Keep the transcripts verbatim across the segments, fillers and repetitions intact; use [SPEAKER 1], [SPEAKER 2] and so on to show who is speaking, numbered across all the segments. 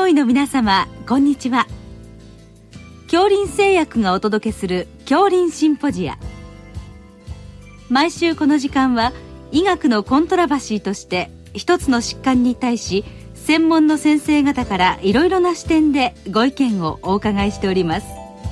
[SPEAKER 1] 医の皆様、こんにちは。杏林製薬がお届けする杏林シンポジア。毎週この時間は医学のコントラバシーとして一つの疾患に対し専門の先生方からいろいろな視点でご意見をお伺いしております。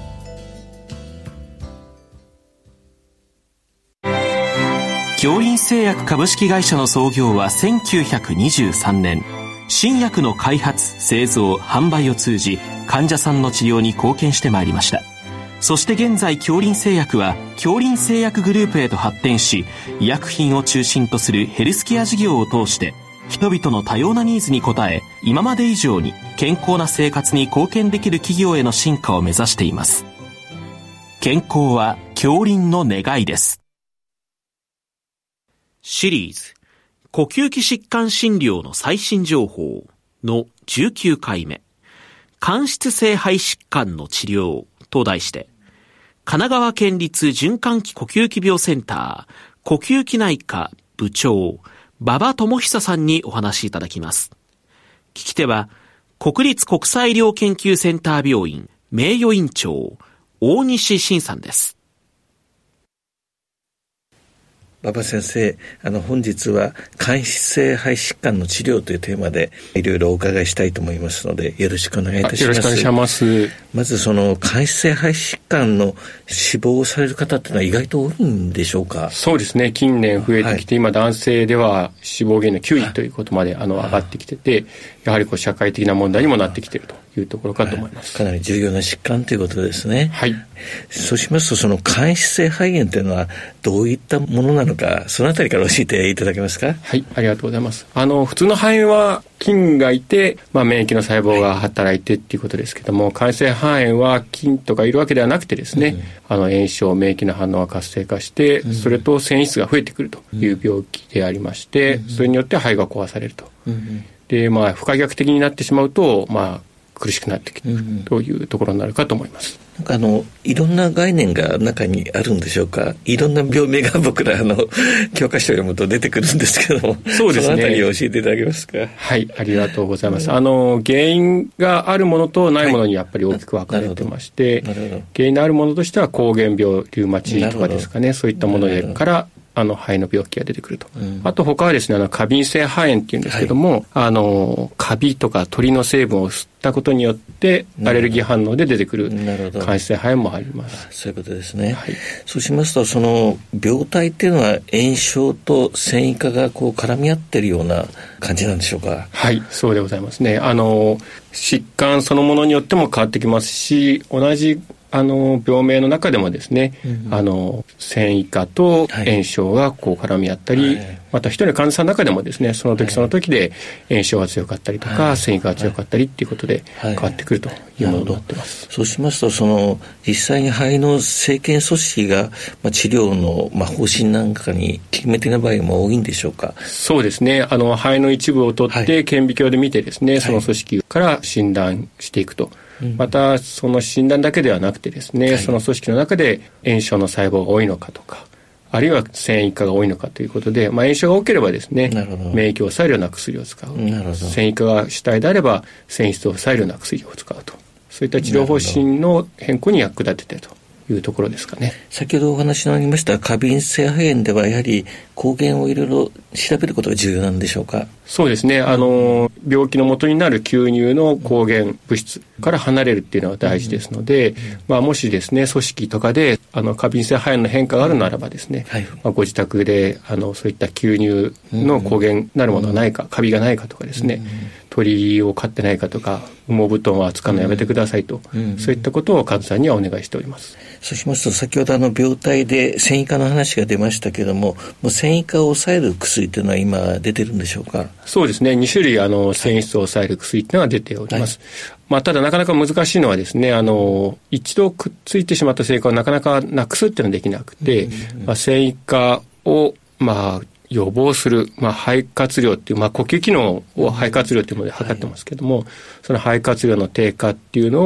[SPEAKER 2] 杏林製薬株式会社の創業はせんきゅうひゃくにじゅうさんねん。新薬の開発、製造、販売を通じ患者さんの治療に貢献してまいりました。そして現在杏林製薬は杏林製薬グループへと発展し、医薬品を中心とするヘルスケア事業を通して人々の多様なニーズに応え、今まで以上に健康な生活に貢献できる企業への進化を目指しています。健康は杏林の願いです。シリーズ呼吸器疾患診療の最新情報のじゅうきゅうかいめ、間質性肺疾患の治療と題して、神奈川県立循環器呼吸器病センター呼吸器内科部長馬場智久さんにお話しいただきます。聞き手は国立国際医療研究センター病院名誉院長大西晋さんです。
[SPEAKER 3] 馬場先生、あの本日は間質性肺疾患の治療というテーマでいろいろお伺いしたいと思いますので、よろしくお願いいたします。
[SPEAKER 4] よろしくお願いします。
[SPEAKER 3] まずその間質性肺疾患の死亡される方っていうのは意外と多いんでしょうか？
[SPEAKER 4] そうですね、近年増えてきて、はい、今男性では死亡原因のきゅういということまであの上がってきてて、やはりこう社会的な問題にもなってきているというところかと思います。
[SPEAKER 3] かなり重要な疾患ということですね。
[SPEAKER 4] はい。
[SPEAKER 3] そうしますと、その間質性肺炎というのはどういったものなのか、そのあたりから教えていただけますか？
[SPEAKER 4] はい、ありがとうございます。あの普通の肺炎は菌がいて、まあ、免疫の細胞が働いてっていうことですけども、間質性肺炎は菌とかいるわけではなくてですね、うん、あの炎症、免疫の反応が活性化して、うん、それと繊維質が増えてくるという病気でありまして、うん、それによって肺が壊されると、うん、でまあ不可逆的になってしまうと、まあ苦しくなってきてくるというところになるかと思います。
[SPEAKER 3] なんかあのいろんな概念が中にあるんでしょうか？いろんな病名が僕らあの教科書を読むと出てくるんですけども、
[SPEAKER 4] そうですね、
[SPEAKER 3] そのあたりを教えていただけますか？
[SPEAKER 4] はい、ありがとうございます。あの原因があるものとないものにやっぱり大きく分かれてまして、はい、原因のあるものとしては膠原病、リウマチとかですかね、そういったものからあの肺の病気が出てくると、うん、あと他はですね、あの過敏性肺炎っていうんですけども、はい、あのカビとか鳥の成分を吸ったことによってアレルギー反応で出てくる間質性肺炎もあります。
[SPEAKER 3] そういうことですね、はい、そうしますと、その病態っていうのは炎症と繊維化がこう絡み合ってるような感じなんでしょうか？
[SPEAKER 4] はい、そうでございますね。あの疾患そのものによっても変わってきますし、同じあの病名の中でもですね、うん、あの繊維化と炎症がこう絡み合ったり、はい、また一人の患者さんの中でもですね、その時その時で炎症が強かったりとか、はい、繊維化が強かったりっていうことで変わってくるというものになってます。
[SPEAKER 3] はい、そうしますと、その実際に肺の生検組織が、まあ、治療の、まあ、方針なんかに決め手な場合も多いんでしょうか？
[SPEAKER 4] そうですね、あの肺の一部を取って顕微鏡で見てですね、はい、その組織から診断していくと、またその診断だけではなくてですね、はい、その組織の中で炎症の細胞が多いのかとか、あるいは繊維化が多いのかということで、まあ、炎症が多ければですね、免疫を抑えるような薬を使う。なるほど。繊維化が主体であれば繊維質を抑えるような薬を使うと、そういった治療方針の変更に役立ててというところですかね。
[SPEAKER 3] 先ほどお話のありました過敏性肺炎では、やはり抗原をいろいろ調べることが重要なんでしょうか？
[SPEAKER 4] そうですね、あの病気の元になる吸入の抗原物質から離れるっていうのは大事ですので、うんうん、まあ、もしですね組織とかであの過敏性肺炎の変化があるならばですね、はい、まあ、ご自宅であのそういった吸入の抗原なるものがないか、うん、カビがないかとかですね、うん、鳥を飼ってないかとか、羽毛布団は扱うのやめてくださいと、うん、そういったことを患者さんにはお願いしております。
[SPEAKER 3] そうしますと、先ほどあの病態で繊維化の話が出ましたけども、もう繊維化を抑える薬というのは今出てるんでしょうか？
[SPEAKER 4] そうですね、に種類あの繊維質を抑える薬というのが出ております。はい、まあ、ただなかなか難しいのはですね、あの一度くっついてしまった繊維化をなかなかなくすっていうのはできなくて、うんうんうん、まあ、繊維化をまあ予防する、まあ、肺活量っていう、まあ、呼吸機能を肺活量というもので測ってますけども、その肺活量の低下っていうのを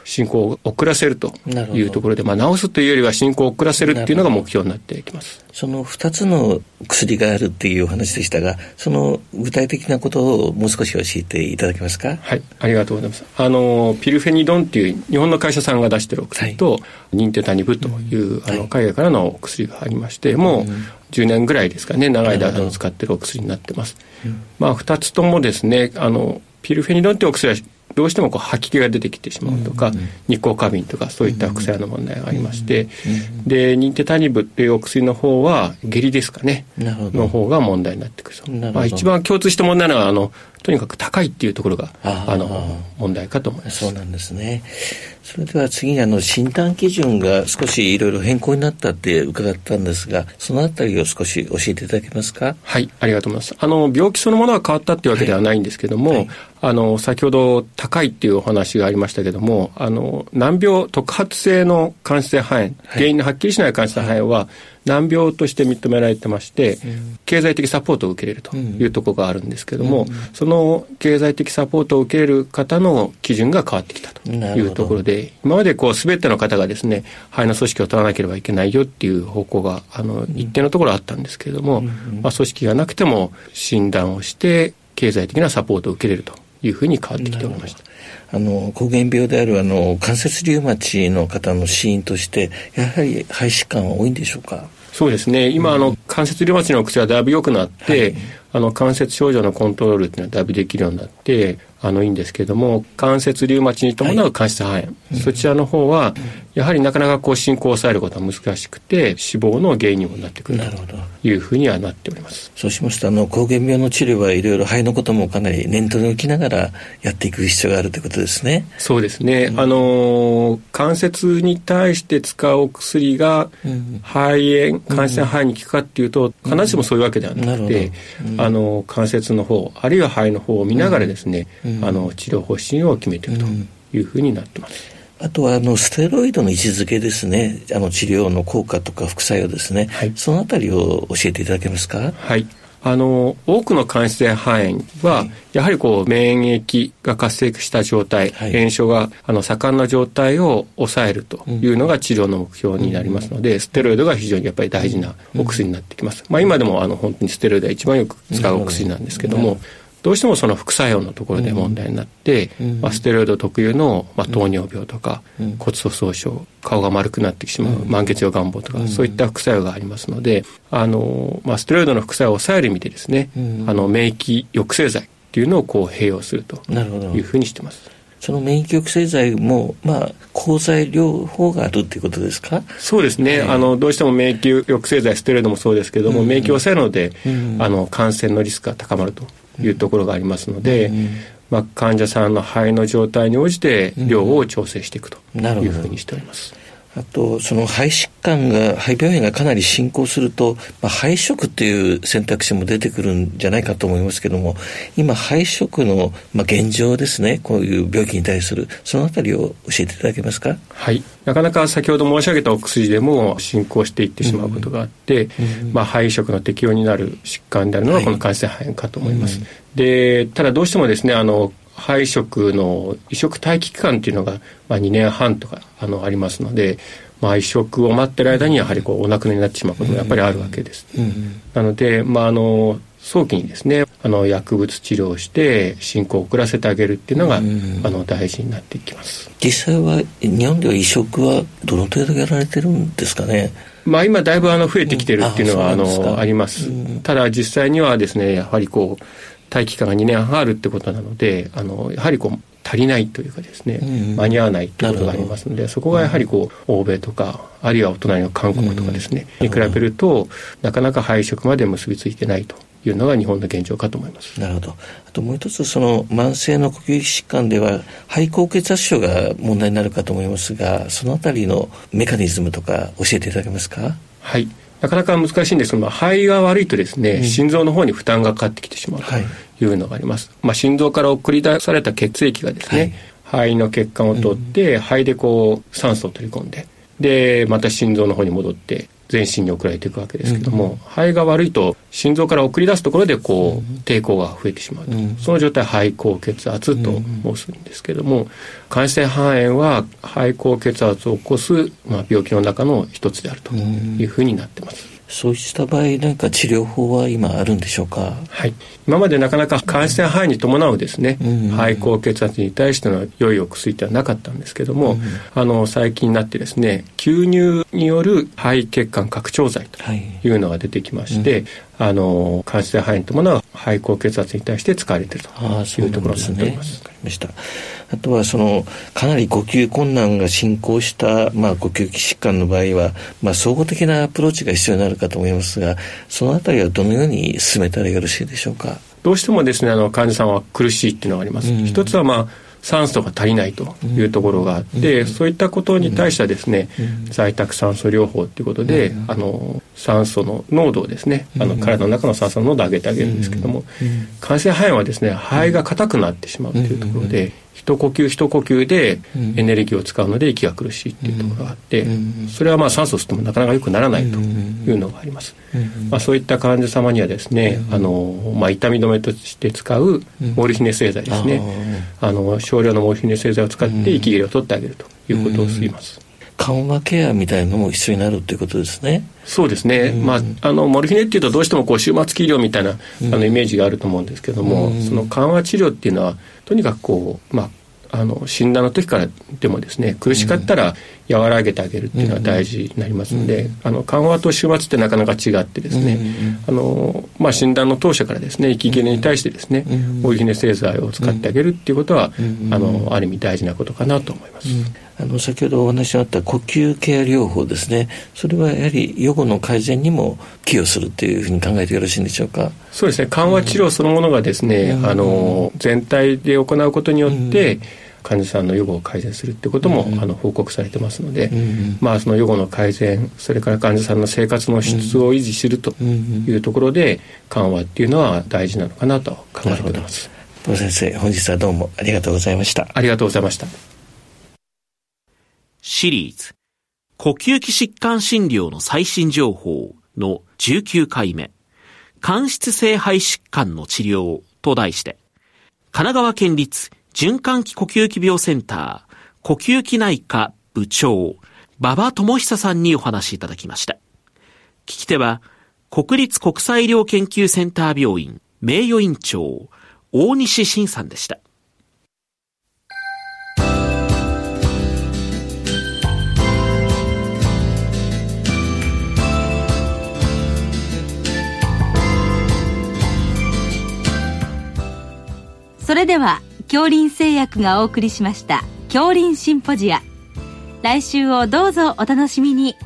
[SPEAKER 4] 進行を遅らせるというところで、まあ、治すというよりは進行を遅らせるっていうのが目標になってきます。
[SPEAKER 3] そのふたつの薬があるっていうお話でしたが、その具体的なことをもう少し教えていただけますか？
[SPEAKER 4] はい、ありがとうございます。あのピルフェニドンっていう日本の会社さんが出しているお薬と、はい、ニンテタニブという、うん、あの海外からのお薬がありまして、はい、もうじゅうねんぐらいですかね、長い間使っているお薬になってます。うん、まあ、ふたつともですね、あのピルフェニドンってお薬はどうしてもこう吐き気が出てきてしまうとか、うんうん、日光過敏とかそういった副作用の問題がありまして、うんうん、でニンテタニブっていうお薬の方は下痢ですかねの方が問題になってくると。まあ、一番共通した問題なのはあのとにかく高いっていうところがああの問題かと思います。
[SPEAKER 3] そうなんですね。それでは次にあの診断基準が少しいろいろ変更になったって伺ったんですが、そのあたりを少し教えていただけますか？
[SPEAKER 4] はい、ありがとうございます。あの病気そのものが変わったっていうわけではないんですけども、はいはい、あの先ほど高いっていうお話がありましたけども、あの難病特発性の間質性肺炎、はい、原因のはっきりしない間質性肺炎は、はい、難病として認められてまして、うん、経済的サポートを受けれるというところがあるんですけども、うん、その経済的サポートを受けれる方の基準が変わってきたというところで、今までこう全ての方がですね、肺の組織を取らなければいけないよっていう方向があの一定のところあったんですけれども、うん、まあ、組織がなくても診断をして経済的なサポートを受けれるというふうに変わってきておりました。
[SPEAKER 3] あの膠原病であるあの関節リウマチの方の死因としてやはり肺疾患は多いんでしょうか？
[SPEAKER 4] そうですね。今、うん、あの関節リウマチの薬はだいぶ良くなって、はい、あの関節症状のコントロールっていうのはだいぶできるようになってあのいいんですけれども、関節リウマチに伴う間質肺炎、はい、そちらの方は、うん、やはりなかなかこう進行を抑えることは難しくて死亡の原因にもなってくるというふうにはなっております。
[SPEAKER 3] そうしますとあの膠原病の治療はいろいろ肺のこともかなり念頭に置きながらやっていく必要があるということですね。
[SPEAKER 4] そうですね、うん、あの関節に対して使うお薬が肺炎、関節肺炎に効くかっていうと、必ずしもそういうわけではなくて、うんうん、あの関節の方あるいは肺の方を見ながらですね、うんうん、あの治療方針を決めていくというふうになってます。
[SPEAKER 3] あとはあのステロイドの位置づけですね、あの治療の効果とか副作用ですね、はい、そのあたりを教えていただけますか？
[SPEAKER 4] はい、あの多くの間質性肺炎は、はい、やはりこう免疫が活性化した状態、はい、炎症があの盛んな状態を抑えるというのが治療の目標になりますので、うん、ステロイドが非常にやっぱり大事なお薬になってきます。うん、まあ、今でもあの本当にステロイドは一番よく使うお薬なんですけども、うん、どうしてもその副作用のところで問題になって、うん、まあ、ステロイド特有の、まあ、糖尿病とか、うん、骨粗鬆症、顔が丸くなってしまう、うん、満血用眼疱とか、うん、そういった副作用がありますので、あの、まあ、ステロイドの副作用を抑える意味でですね、うん、あの免疫抑制剤っていうのをこう併用するというふうにしてます。
[SPEAKER 3] その免疫抑制剤も、まあ、抗剤療法があるということですか？
[SPEAKER 4] そうですね、はい、あのどうしても免疫抑制剤ステロイドもそうですけども、うん、免疫を抑えるので、うん、あの感染のリスクが高まるというところがありますので、うん、まあ、患者さんの肺の状態に応じて量を調整していくというふうにしております。
[SPEAKER 3] あとその肺疾患が肺病変がかなり進行すると、まあ、肺移植という選択肢も出てくるんじゃないかと思いますけども、今肺移植の、まあ、現状ですね、こういう病気に対するそのあたりを教えていただけますか？
[SPEAKER 4] はい、なかなか先ほど申し上げたお薬でも進行していってしまうことがあって、うんうん、まあ、肺移植の適用になる疾患であるのがこの間質性肺炎かと思います。はい、でただどうしてもですね、あの肺移植の移植待機期間というのが、まあ、にねんはんとかあのありますので、まあ、移植を待っている間にやはりこうお亡くなりになってしまうこともやっぱりあるわけです。うんうん、なので、まあ、あの早期にですね、あの薬物治療をして進行を遅らせてあげるっていうのが、うん、あの大事になっていきます。
[SPEAKER 3] 実際は日本では移植はどの程度やられてるんですかね？
[SPEAKER 4] まあ、今だいぶあの増えてきてるっていうのは、うん、あのあります。うん、ただ実際にはですね、やはりこう待機期間がにねんはんあるってことなので、あのやはりこう足りないというかですね、うん、間に合わないということがありますので、そこがやはりこう欧米とかあるいはお隣の韓国とかですね、うん、に比べるとなかなか肺移植まで結びついてないというのが日本の現状かと思います。
[SPEAKER 3] なるほど。あともう一つ、その慢性の呼吸器疾患では肺高血圧症が問題になるかと思いますが、そのあたりのメカニズムとか教えていただけますか？
[SPEAKER 4] はい、なかなか難しいんですけど、肺が悪いとですね、うん、心臓の方に負担がかかってきてしまうというのがあります。はい、まあ、心臓から送り出された血液がですね、はい、肺の血管を通って、うん、肺でこう酸素を取り込んで、でまた心臓の方に戻って全身に送られていくわけですけども、うん、肺が悪いと心臓から送り出すところでこう、うん、抵抗が増えてしまうと、うん、その状態を肺高血圧と申すんですけども、うん、間質性肺炎は肺高血圧を起こす、まあ、病気の中の一つであるというふうになってます。
[SPEAKER 3] そうした場合なんか治療法は今あるんでしょうか？
[SPEAKER 4] はい、今までなかなか間質性肺炎に伴うですね、うん、肺高血圧に対しての良いお薬ではなかったんですけども、うん、あの最近になってですね、吸入による肺血管拡張剤というのが出てきまして、はい、うん、あの間質性肺炎に伴う肺高血圧に対して使われているというところになっております。
[SPEAKER 3] わかりました。あとはそのかなり呼吸困難が進行した、まあ、呼吸器疾患の場合は、まあ、総合的なアプローチが必要になるかと思いますが、そのあたりはどのように進めたらよろしいでしょうか？
[SPEAKER 4] どうしてもですね、あの患者さんは苦しいっていうのがあります。うん、一つはまあ酸素が足りないというところがあって、うん、そういったことに対してはですね、うん、在宅酸素療法ということで、うん、あの酸素の濃度をですね、うん、あの体の中の酸素の濃度を上げてあげるんですけども、うん、間質性肺炎はですね、肺が硬くなってしまうというところで、うん、一呼吸一呼吸でエネルギーを使うので息が苦しいというところがあって、うん、それはまあ酸素を吸ってもなかなか良くならないというのがあります。うん、まあ、そういった患者様にはですね、うん、あのまあ、痛み止めとして使うモルヒネ製剤ですね、うん、あの少量のモルヒネ製剤を使って息切れを取ってあげるということを吸います。
[SPEAKER 3] うん、緩和ケアみたいなのも必要になるということですね。
[SPEAKER 4] そうですね、うん、まあ、あのモルヒネっていうとどうしてもこう終末期医療みたいな、うん、あのイメージがあると思うんですけども、うん、その緩和治療っていうのはとにかくこう、まああの診断の時からでもですね、苦しかったら和らげてあげるっていうのは大事になりますので、うん、あの緩和と終末ってなかなか違ってですね、うん、あのまあ、診断の当初からですね、息切れに対してですね、モルヒネ製剤を使ってあげるっていうことは、うん、あのある意味大事なことかなと思います。うん、
[SPEAKER 3] あの先ほどお話があった呼吸ケア療法ですね、それはやはり予後の改善にも寄与するというふうに考えてよろしいんでしょうか？
[SPEAKER 4] そうですね、緩和治療そのものがですね、うん、あの全体で行うことによって、うん、患者さんの予後を改善するってことも、うん、あの報告されてますので、うん、まあ、その予後の改善、それから患者さんの生活の質を維持するというところで、緩和っていうのは大事なのかなと考えております。
[SPEAKER 3] 戸田先生、本日はどうもありがとうございました。
[SPEAKER 4] ありがとうございました。
[SPEAKER 2] シリーズ呼吸器疾患診療の最新情報のじゅうきゅうかいめ、間質性肺疾患の治療と題して、神奈川県立循環器呼吸器病センター呼吸器内科部長馬場智久さんにお話しいただきました。聞き手は国立国際医療研究センター病院名誉院長大西晋さんでした。
[SPEAKER 1] それでは京林製薬がお送りしました京林シンポジア、来週をどうぞお楽しみに。